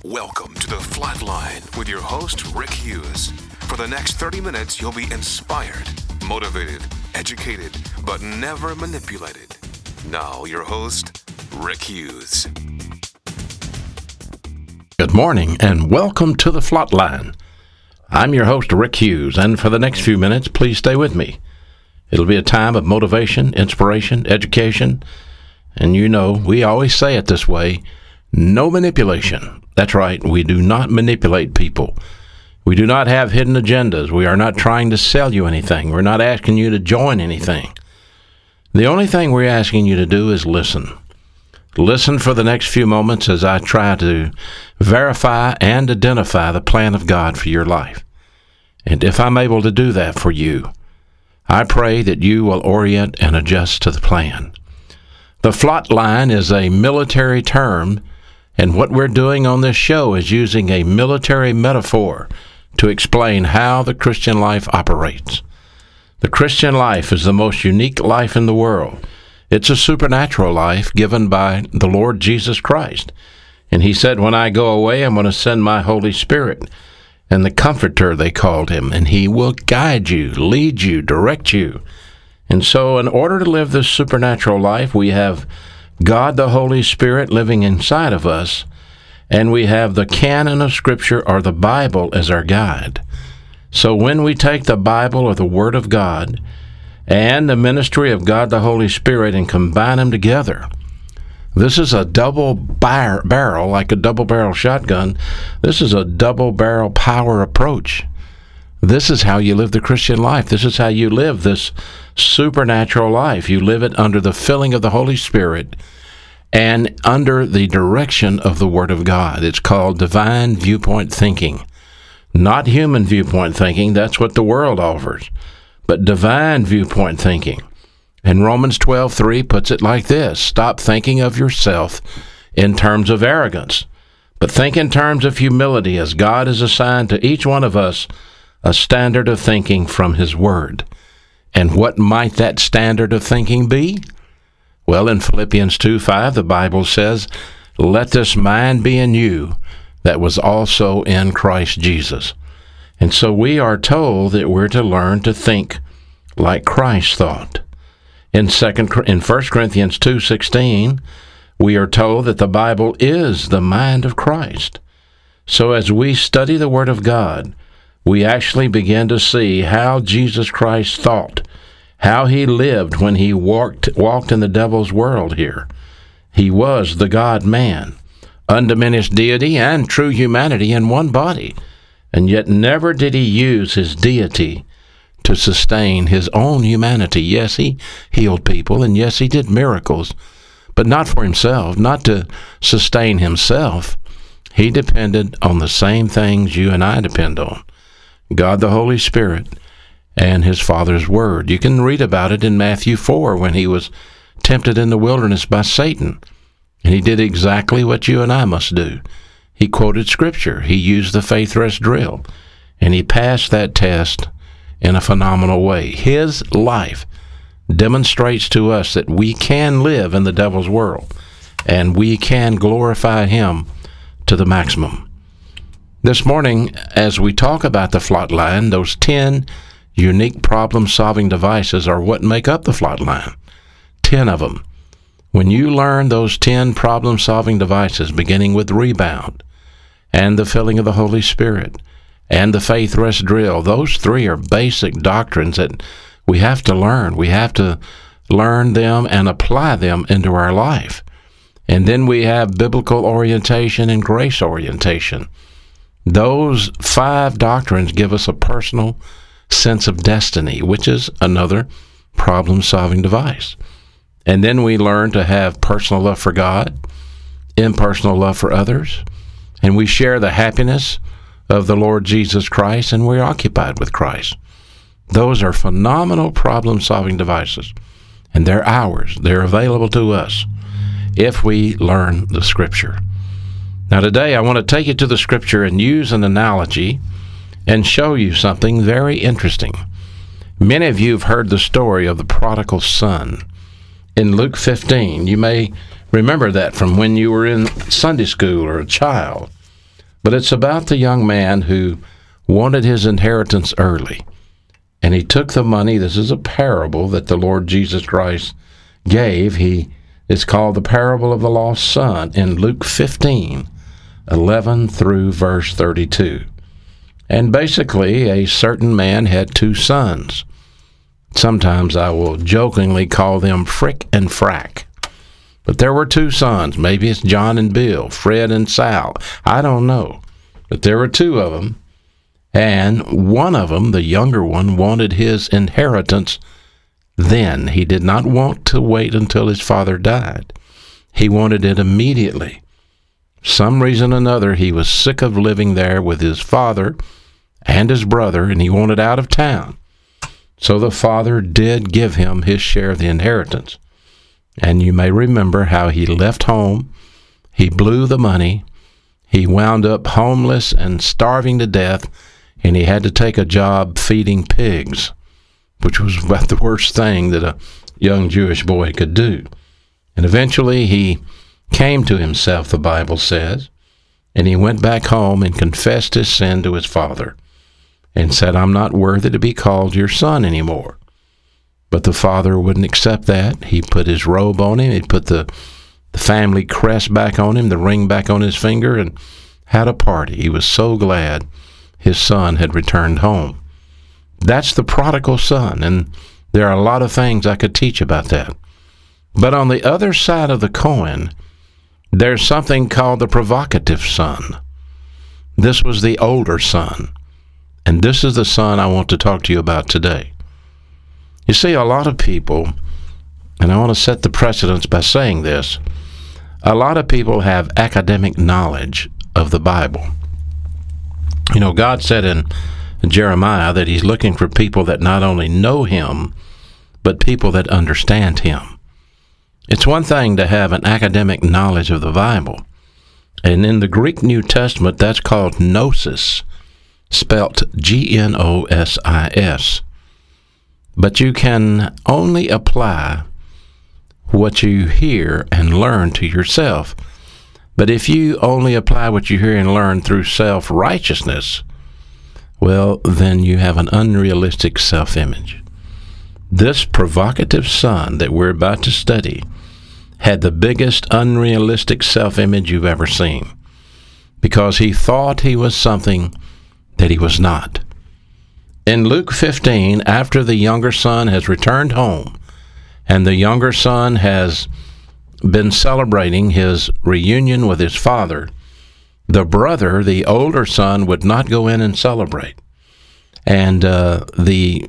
Welcome to The Flatline with your host, Rick Hughes. For the next 30 minutes, you'll be inspired, motivated, educated, but never manipulated. Now, your host, Rick Hughes. Good morning and welcome to The Flatline. I'm your host, Rick Hughes, and for the next few minutes, please stay with me. It'll be a time of motivation, inspiration, education, and you know, we always say it this way, no manipulation. That's right, we do not manipulate people. We do not have hidden agendas. We are not trying to sell you anything. We're not asking you to join anything. The only thing we're asking you to do is listen. Listen for the next few moments as I try to verify and identify the plan of God for your life. And if I'm able to do that for you, I pray that you will orient and adjust to the plan. The Flatline is a military term, and what we're doing on this show is using a military metaphor to explain how the Christian life operates. The Christian life is the most unique life in the world. It's a supernatural life given by the Lord Jesus Christ. And he said, when I go away, I'm going to send my Holy Spirit, and the Comforter, they called him, and he will guide you, lead you, direct you. And so in order to live this supernatural life, we have God the Holy Spirit living inside of us, and we have the canon of Scripture or the Bible as our guide. So when we take the Bible or the Word of God and the ministry of God the Holy Spirit and combine them together, this is a double barrel, like a double barrel shotgun. This is a double barrel power approach. This is how you live the Christian life. This is how you live this supernatural life. You live it under the filling of the Holy Spirit and under the direction of the Word of God. It's called divine viewpoint thinking. Not human viewpoint thinking. That's what the world offers. But divine viewpoint thinking. And Romans 12:3 puts it like this: stop thinking of yourself in terms of arrogance, but think in terms of humility, as God has assigned to each one of us a standard of thinking from His Word. And what might that standard of thinking be? Well, in Philippians 2:5, the Bible says, let this mind be in you that was also in Christ Jesus. And so we are told that we're to learn to think like Christ thought. In 1 Corinthians 2:16, we are told that the Bible is the mind of Christ. So as we study the Word of God, we actually begin to see how Jesus Christ thought, how he lived when he walked in the devil's world here. He was the God-man, undiminished deity and true humanity in one body, and yet never did he use his deity to sustain his own humanity. Yes, he healed people, and yes, he did miracles, but not for himself, not to sustain himself. He depended on the same things you and I depend on: God the Holy Spirit and his Father's Word. You can read about it in Matthew 4 when he was tempted in the wilderness by Satan. And he did exactly what you and I must do. He quoted Scripture. He used the faith rest drill. And he passed that test in a phenomenal way. His life demonstrates to us that we can live in the devil's world and we can glorify him to the maximum. This morning, as we talk about the Flatline, those 10 unique problem-solving devices are what make up the Flatline. 10 of them. When you learn those 10 problem-solving devices, beginning with rebound and the filling of the Holy Spirit and the faith rest drill, those 3 are basic doctrines that we have to learn. We have to learn them and apply them into our life. And then we have biblical orientation and grace orientation. Those 5 doctrines give us a personal sense of destiny, which is another problem-solving device. And then we learn to have personal love for God, impersonal love for others, and we share the happiness of the Lord Jesus Christ, and we're occupied with Christ. Those are phenomenal problem-solving devices, and they're ours. They're available to us if we learn the Scripture. Now today I want to take you to the Scripture and use an analogy and show you something very interesting. Many of you have heard the story of the prodigal son. In Luke 15, you may remember that from when you were in Sunday school or a child. But it's about the young man who wanted his inheritance early. And he took the money. This is a parable that the Lord Jesus Christ gave. It's called the parable of the lost son in Luke 15:11 through verse 32. And basically, a certain man had two sons. Sometimes I will jokingly call them Frick and Frack. But there were two sons. Maybe it's John and Bill, Fred and Sal. I don't know. But there were two of them. And one of them, the younger one, wanted his inheritance then. He did not want to wait until his father died. He wanted it immediately. Some reason or another, he was sick of living there with his father and his brother, and he wanted out of town. So the father did give him his share of the inheritance. And you may remember how he left home, he blew the money, he wound up homeless and starving to death, and he had to take a job feeding pigs, which was about the worst thing that a young Jewish boy could do. And eventually he came to himself, the Bible says, and he went back home and confessed his sin to his father and said, "I'm not worthy to be called your son anymore." But the father wouldn't accept that. He put his robe on him. He put the family crest back on him, the ring back on his finger, and had a party. He was so glad his son had returned home. That's the prodigal son, and there are a lot of things I could teach about that. But on the other side of the coin, there's something called the provocative son. This was the older son, and this is the son I want to talk to you about today. You see, a lot of people, and I want to set the precedence by saying this, a lot of people have academic knowledge of the Bible. You know, God said in Jeremiah that he's looking for people that not only know him, but people that understand him. It's one thing to have an academic knowledge of the Bible, and in the Greek New Testament, that's called gnosis, spelt Gnosis. But you can only apply what you hear and learn to yourself. But if you only apply what you hear and learn through self-righteousness, well, then you have an unrealistic self-image. This provocative son that we're about to study had the biggest unrealistic self-image you've ever seen, because he thought he was something that he was not. In Luke 15, after the younger son has returned home, and the younger son has been celebrating his reunion with his father, the brother, the older son, would not go in and celebrate. And the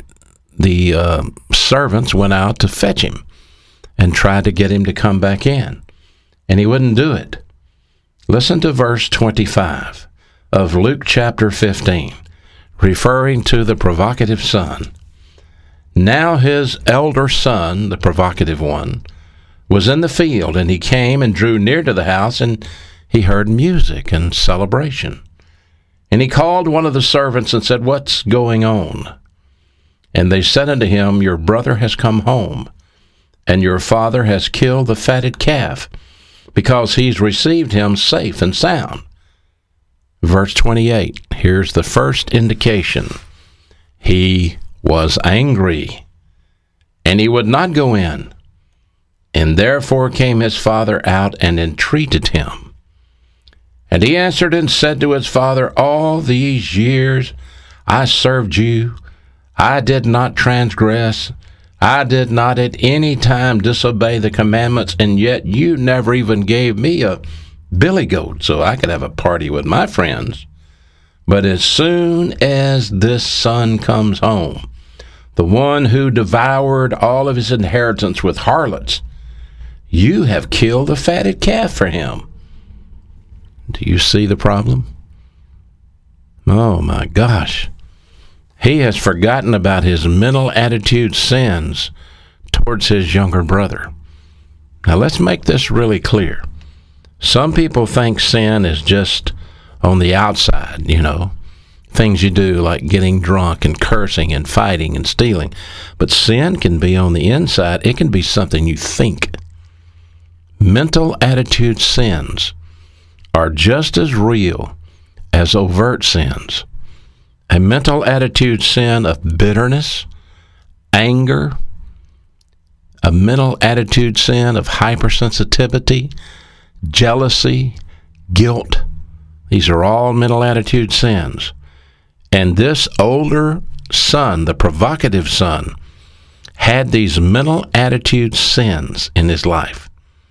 servants went out to fetch him and tried to get him to come back in. And he wouldn't do it. Listen to verse 25 of Luke chapter 15. Referring to the provocative son. Now his elder son, the provocative one, was in the field, and he came and drew near to the house, and he heard music and celebration. And he called one of the servants and said, "What's going on?" And they said unto him, "Your brother has come home, and your father has killed the fatted calf, because he's received him safe and sound." Verse 28, here's the first indication. He was angry, and he would not go in. And therefore came his father out and entreated him. And he answered and said to his father, "All these years I served you. I did not transgress. I did not at any time disobey the commandments, and yet you never even gave me a billy goat so I could have a party with my friends. But as soon as this son comes home, the one who devoured all of his inheritance with harlots, you have killed the fatted calf for him." Do you see the problem? Oh my gosh. He has forgotten about his mental attitude sins towards his younger brother. Now let's make this really clear. Some people think sin is just on the outside, things you do like getting drunk and cursing and fighting and stealing. But sin can be on the inside. It can be something you think. Mental attitude sins are just as real as overt sins. A mental attitude sin of bitterness, anger, a mental attitude sin of hypersensitivity, jealousy, guilt. These are all mental attitude sins. And this older son, the provocative son, had these mental attitude sins in his life.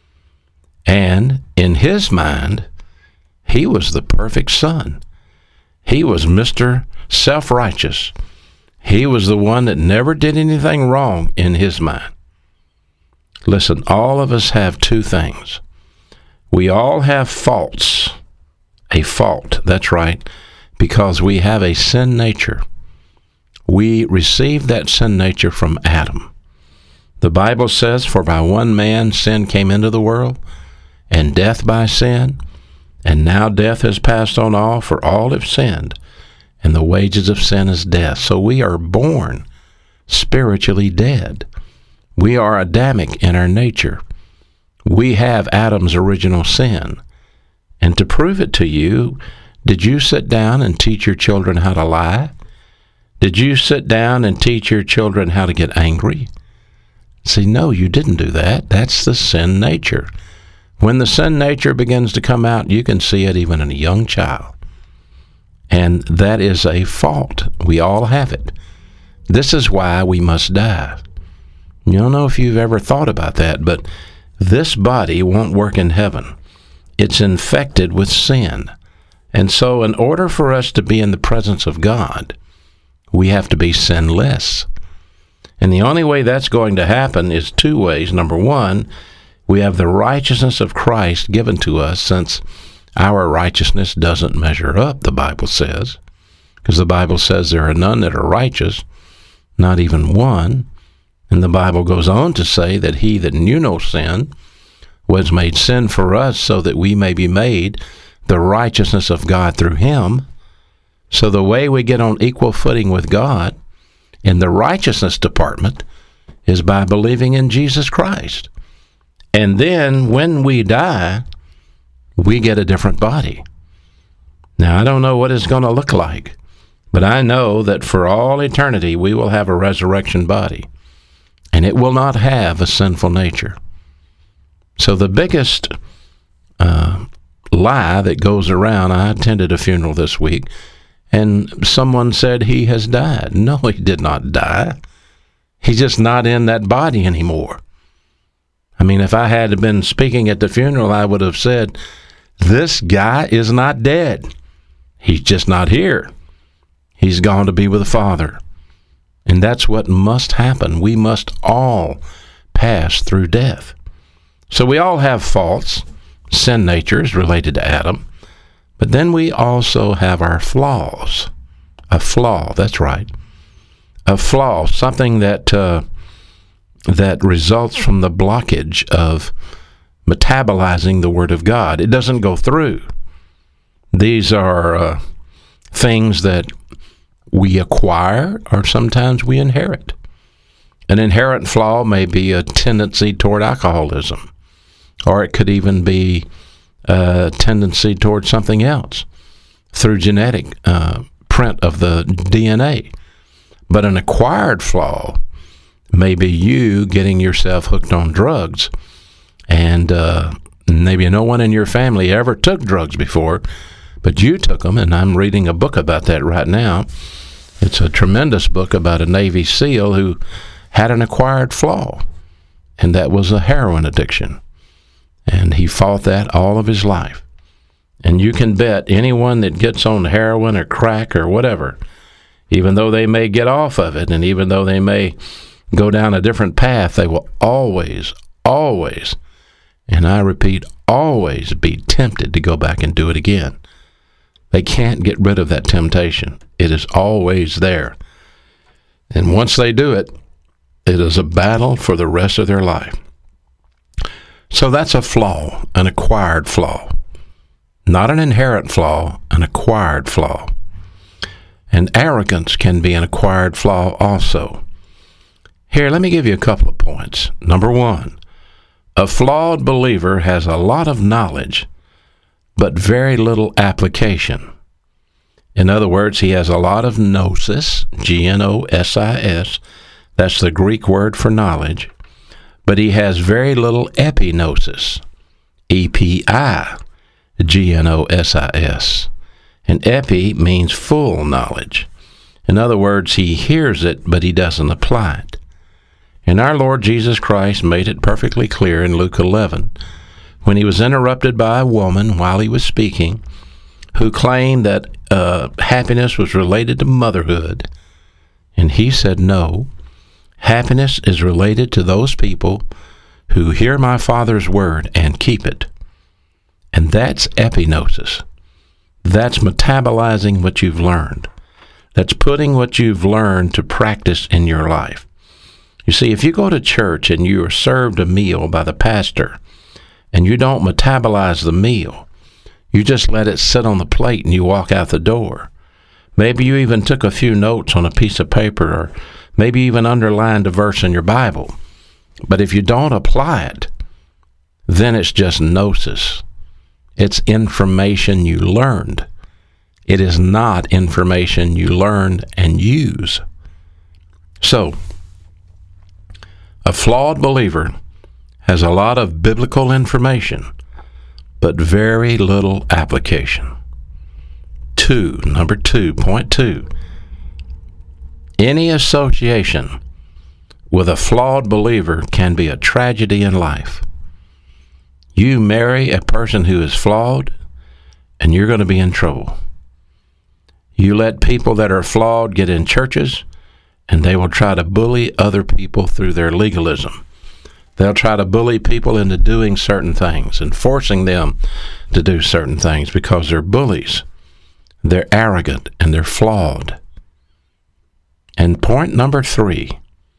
And in his mind, he was the perfect son. He was Mr. Self-righteous. He was the one that never did anything wrong in his mind. Listen, all of us have two things. We all have faults. A fault, that's right, because we have a sin nature. We received that sin nature from Adam. The Bible says, "For by one man sin came into the world, and death by sin, and now death has passed on all, for all have sinned, and the wages of sin is death." So we are born spiritually dead. We are Adamic in our nature. We have Adam's original sin. And to prove it to you, did you sit down and teach your children how to lie? Did you sit down and teach your children how to get angry? See, no, you didn't do that. That's the sin nature. When the sin nature begins to come out, you can see it even in a young child. And that is a fault. We all have it. This is why we must die. You don't know if you've ever thought about that, but this body won't work in heaven. It's infected with sin. And so in order for us to be in the presence of God, we have to be sinless. And the only way that's going to happen is two ways. Number one, we have the righteousness of Christ given to us, since our righteousness doesn't measure up, the Bible says. Because the Bible says there are none that are righteous, not even one. And the Bible goes on to say that he that knew no sin was made sin for us, so that we may be made the righteousness of God through him. So the way we get on equal footing with God in the righteousness department is by believing in Jesus Christ. And then when we die, we get a different body. Now, I don't know what it's going to look like, but I know that for all eternity we will have a resurrection body, and it will not have a sinful nature. So the biggest lie that goes around, I attended a funeral this week, and someone said he has died. No, he did not die. He's just not in that body anymore. I mean, if I had been speaking at the funeral, I would have said, this guy is not dead. He's just not here. He's gone to be with the Father. And that's what must happen. We must all pass through death. So we all have faults, sin natures related to Adam, but then we also have our flaws. A flaw, that's right. A flaw, something that results from the blockage of metabolizing the Word of God. It doesn't go through. These are things that we acquire, or sometimes we inherit. An inherent flaw may be a tendency toward alcoholism, or it could even be a tendency toward something else through genetic print of the DNA. But an acquired flaw may be you getting yourself hooked on drugs, and maybe no one in your family ever took drugs before, but you took them, and I'm reading a book about that right now. It's a tremendous book about a Navy SEAL who had an acquired flaw, and that was a heroin addiction. And he fought that all of his life. And you can bet anyone that gets on heroin or crack or whatever, even though they may get off of it, and even though they may go down a different path, they will always, and I repeat, always be tempted to go back and do it again. They can't get rid of that temptation. It is always there. And once they do it, it is a battle for the rest of their life. So that's a flaw, an acquired flaw. Not an inherent flaw, an acquired flaw. And arrogance can be an acquired flaw also. Here, let me give you a couple of points. Number one, a flawed believer has a lot of knowledge, but very little application. In other words, he has a lot of gnosis, Gnosis. That's the Greek word for knowledge. But he has very little epignosis, Epignosis. And epi means full knowledge. In other words, he hears it, but he doesn't apply it. And our Lord Jesus Christ made it perfectly clear in Luke 11, when he was interrupted by a woman while he was speaking, who claimed that happiness was related to motherhood. And he said, no, happiness is related to those people who hear my Father's word and keep it. And that's epignosis. That's metabolizing what you've learned. That's putting what you've learned to practice in your life. You see, if you go to church and you are served a meal by the pastor and you don't metabolize the meal, you just let it sit on the plate and you walk out the door. Maybe you even took a few notes on a piece of paper, or maybe even underlined a verse in your Bible. But if you don't apply it, then it's just gnosis. It's information you learned. It is not information you learn and use. So, a flawed believer has a lot of biblical information, but very little application. Point two. Any association with a flawed believer can be a tragedy in life. You marry a person who is flawed, and you're going to be in trouble. You let people that are flawed get in churches, and they will try to bully other people through their legalism. They'll try to bully people into doing certain things and forcing them to do certain things because they're bullies. They're arrogant and they're flawed. And point number 3,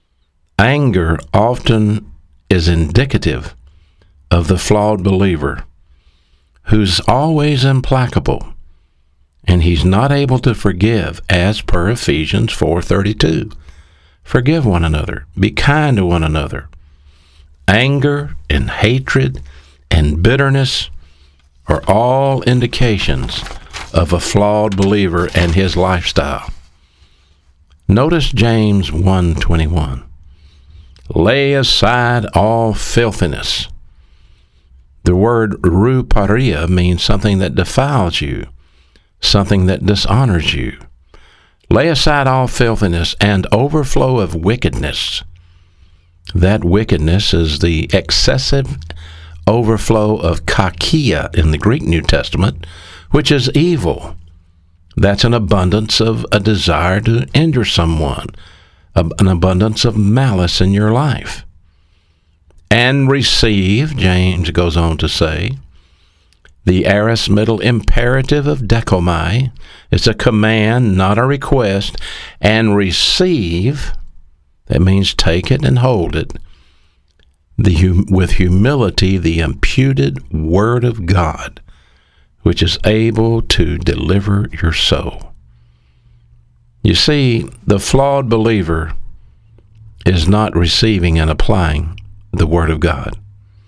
anger often is indicative of the flawed believer who's always implacable, and he's not able to forgive, as per Ephesians 4:32. Forgive one another. Be kind to one another. Anger and hatred and bitterness are all indications of a flawed believer and his lifestyle. Notice James 1:21. Lay aside all filthiness. The word ruparia means something that defiles you, something that dishonors you. Lay aside all filthiness and overflow of wickedness. That wickedness is the excessive overflow of kakia in the Greek New Testament, which is evil. That's an abundance of a desire to injure someone, an abundance of malice in your life. And receive, James goes on to say, the aorist middle imperative of dekomai. It's a command, not a request. And receive, that means take it and hold it, with humility, the imputed word of God, which is able to deliver your soul. You see, the flawed believer is not receiving and applying the word of God.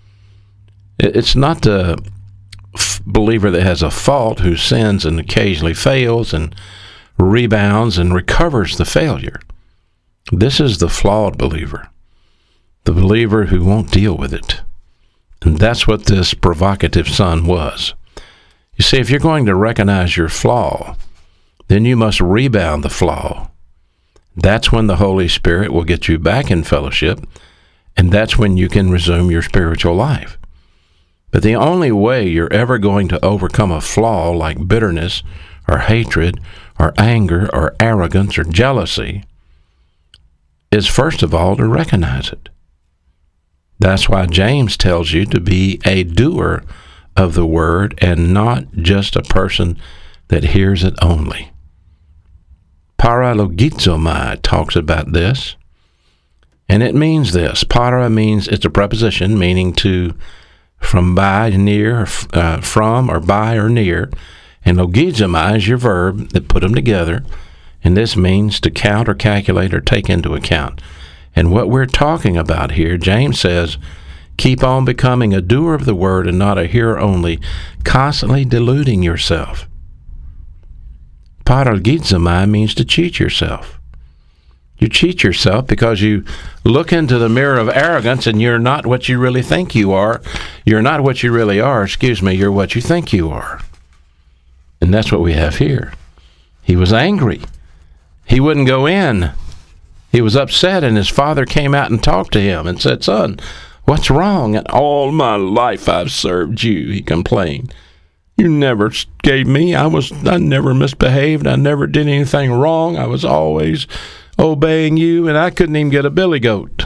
It's not the believer that has a fault who sins and occasionally fails and rebounds and recovers the failure. This is the flawed believer, the believer who won't deal with it. And that's what this provocative son was. You see, if you're going to recognize your flaw, then you must rebound the flaw. That's when the Holy Spirit will get you back in fellowship, and that's when you can resume your spiritual life. But the only way you're ever going to overcome a flaw like bitterness or hatred or anger or arrogance or jealousy is, first of all, to recognize it. That's why James tells you to be a doer of the word and not just a person that hears it only. Paralogizomai talks about this, and it means this. Para means, it's a preposition meaning to, from, by, near, from, or by, or near. And logizomai is your verb that put them together. And this means to count or calculate or take into account. And what we're talking about here, James says, keep on becoming a doer of the word and not a hearer only, constantly deluding yourself. Paralgizomai means to cheat yourself. You cheat yourself because you look into the mirror of arrogance and you're not what you really think you are. You're not what you really are, you're what you think you are. And that's what we have here. He was angry. He wouldn't go in. He was upset, and his father came out and talked to him and said, "Son, what's wrong? And all my life I've served you," he complained. "You never gave me. I never misbehaved. I never did anything wrong. I was always obeying you, and I couldn't even get a billy goat."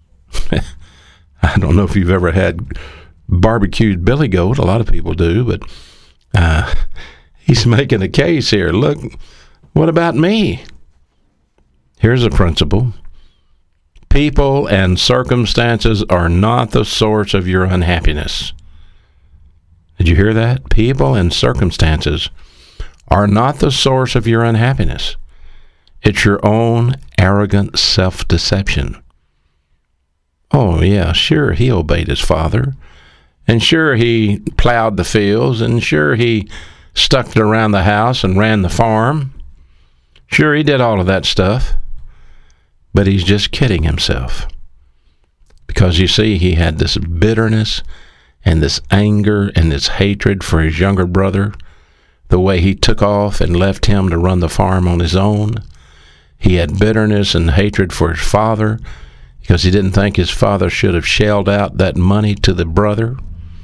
I don't know if you've ever had barbecued billy goat. A lot of people do, but he's making a case here. Look, what about me? Here's a principle. People and circumstances are not the source of your unhappiness. Did you hear that? People and circumstances are not the source of your unhappiness. It's your own arrogant self-deception. Oh, yeah, sure, he obeyed his father. And sure, he plowed the fields. And sure, he stuck it around the house and ran the farm. Sure, he did all of that stuff. But he's just kidding himself. Because, you see, he had this bitterness and this anger and this hatred for his younger brother, the way he took off and left him to run the farm on his own. He had bitterness and hatred for his father because he didn't think his father should have shelled out that money to the brother.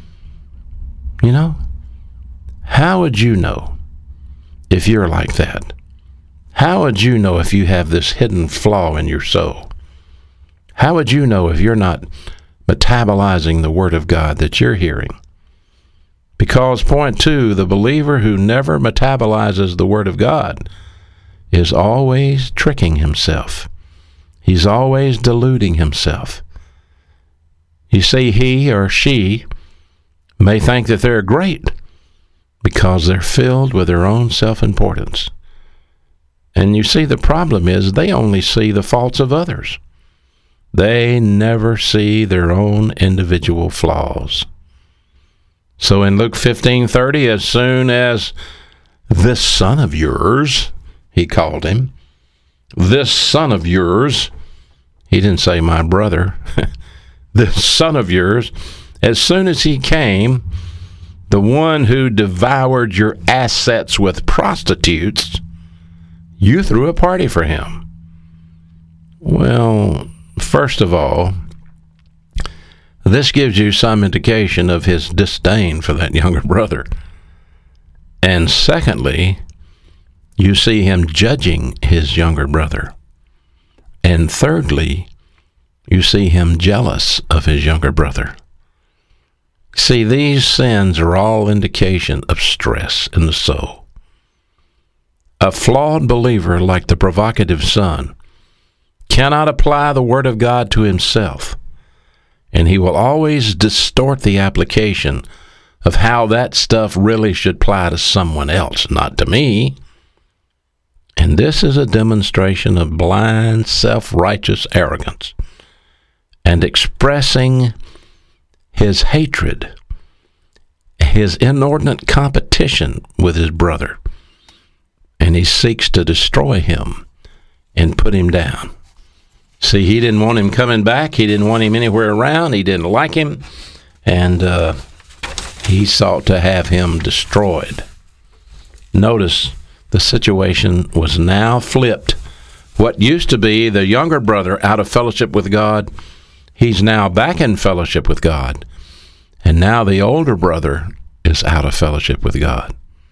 You know, how would you know if you're like that? How would you know if you have this hidden flaw in your soul? How would you know if you're not metabolizing the Word of God that you're hearing? Because, point two, the believer who never metabolizes the Word of God is always tricking himself. He's always deluding himself. You see, he or she may think that they're great because they're filled with their own self-importance. And you see, the problem is they only see the faults of others. They never see their own individual flaws. So in Luke 15:30, as soon as this son of yours, he called him, this son of yours, he didn't say my brother, this son of yours, as soon as he came, the one who devoured your assets with prostitutes, you threw a party for him. Well, first of all, this gives you some indication of his disdain for that younger brother. And secondly, you see him judging his younger brother. And thirdly, you see him jealous of his younger brother. See, these sins are all indication of stress in the soul. A flawed believer like the provocative son cannot apply the Word of God to himself, and he will always distort the application of how that stuff really should apply to someone else, not to me. And this is a demonstration of blind, self-righteous arrogance and expressing his hatred, his inordinate competition with his brother. And he seeks to destroy him and put him down. See, he didn't want him coming back. He didn't want him anywhere around. He didn't like him. And he sought to have him destroyed. Notice the situation was now flipped. What used to be the younger brother out of fellowship with God, he's now back in fellowship with God. And now the older brother is out of fellowship with God.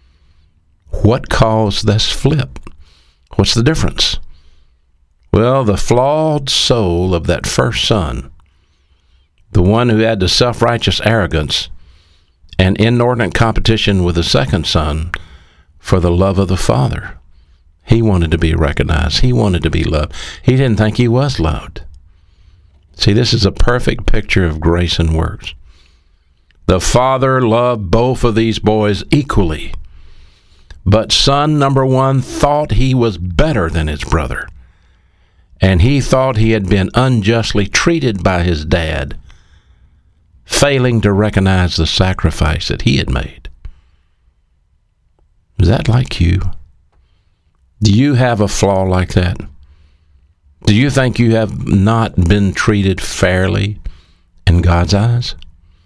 What caused this flip? What's the difference? Well, the flawed soul of that first son, the one who had the self-righteous arrogance and inordinate competition with the second son for the love of the father. He wanted to be recognized. He wanted to be loved. He didn't think he was loved. See, this is a perfect picture of grace and works. The father loved both of these boys equally. But son number one thought he was better than his brother. And he thought he had been unjustly treated by his dad, failing to recognize the sacrifice that he had made. Is that like you? Do you have a flaw like that? Do you think you have not been treated fairly in God's eyes?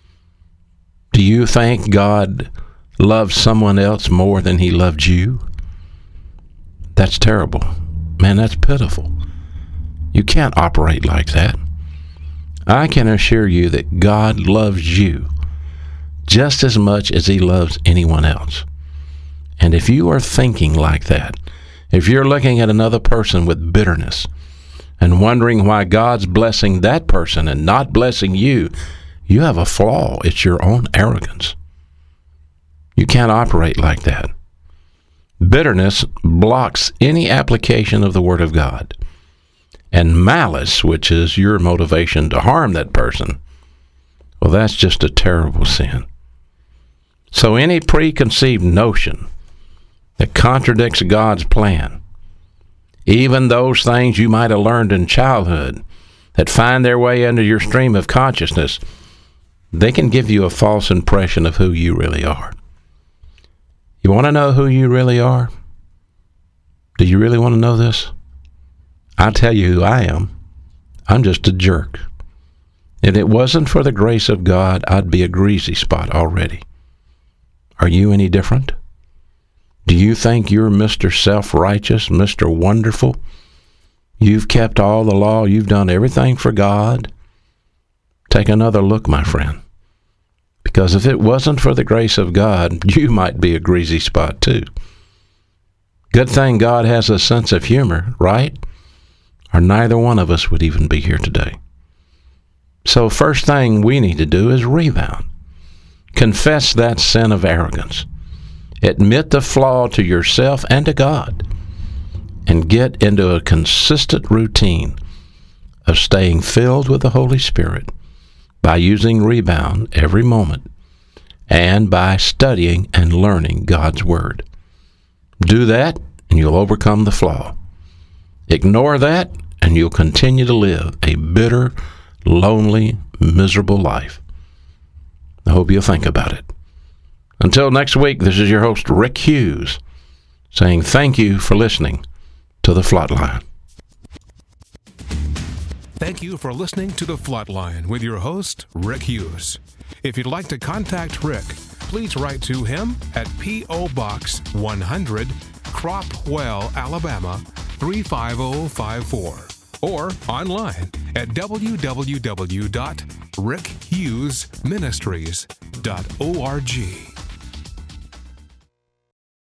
Do you think God loves someone else more than he loved you? That's terrible. Man, that's pitiful. You can't operate like that. I can assure you that God loves you just as much as he loves anyone else. And if you are thinking like that, if you're looking at another person with bitterness and wondering why God's blessing that person and not blessing you, you have a flaw. It's your own arrogance. You can't operate like that. Bitterness blocks any application of the Word of God. And malice, which is your motivation to harm that person, well, that's just a terrible sin. So any preconceived notion that contradicts God's plan, even those things you might have learned in childhood that find their way into your stream of consciousness, they can give you a false impression of who you really are. You want to know who you really are? Do you really want to know this? I'll tell you who I am. I'm just a jerk. If it wasn't for the grace of God, I'd be a greasy spot already. Are you any different? Do you think you're Mr. Self-Righteous, Mr. Wonderful? You've kept all the law. You've done everything for God. Take another look, my friend. Because if it wasn't for the grace of God, you might be a greasy spot too. Good thing God has a sense of humor, right? Or neither one of us would even be here today. So first thing we need to do is rebound. Confess that sin of arrogance. Admit the flaw to yourself and to God. And get into a consistent routine of staying filled with the Holy Spirit by using rebound every moment and by studying and learning God's Word. Do that and you'll overcome the flaw. Ignore that, and you'll continue to live a bitter, lonely, miserable life. I hope you'll think about it. Until next week, this is your host, Rick Hughes, saying thank you for listening to The Flatline. Thank you for listening to The Flatline with your host, Rick Hughes. If you'd like to contact Rick, please write to him at P.O. Box 100, Cropwell, Alabama, 35054, or online at www.rickhughesministries.org.